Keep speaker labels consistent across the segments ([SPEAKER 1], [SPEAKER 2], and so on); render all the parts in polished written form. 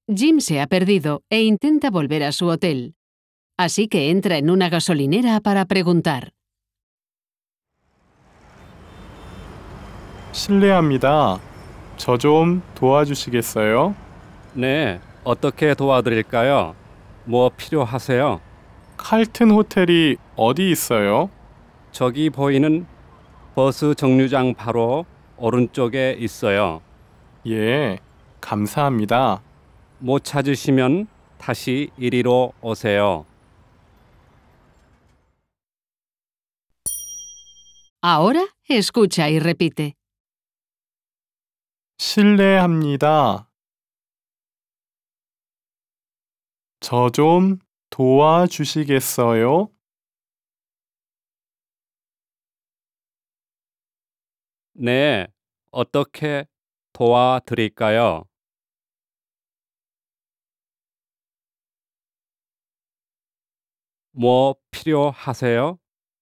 [SPEAKER 1] Jim se ha perdido e intenta volver a su hotel. Así que entra en una gasolinera para preguntar.
[SPEAKER 2] 실례합니다. 저 좀 도와주시겠어요?
[SPEAKER 3] 네, 어떻게 도와드릴까요? 뭐 필요하세요?
[SPEAKER 2] 칼튼 호텔이 어디 있어요?
[SPEAKER 3] 저기 보이는 버스 정류장 바로 오른쪽에 있어요.
[SPEAKER 2] 예, 감사합니다.
[SPEAKER 3] 못 찾으시면 다시 이리로 오세요.
[SPEAKER 1] Ahora escucha y repite.
[SPEAKER 2] 실례합니다. 저 좀 도와주시겠어요?
[SPEAKER 3] 네, 어떻게 도와드릴까요? 뭐 필요하세요?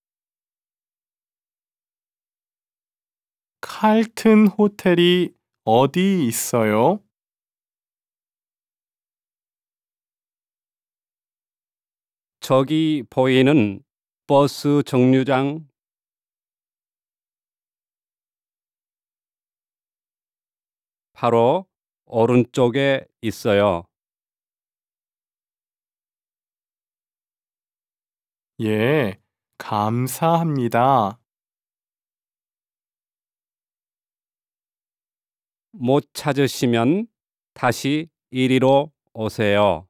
[SPEAKER 2] 칼튼 호텔이 어디 있어요?
[SPEAKER 3] 저기 보이는 버스 정류장 바로 오른쪽에 있어요.
[SPEAKER 2] 예, 감사합니다.
[SPEAKER 3] 못 찾으시면 다시 이리로 오세요.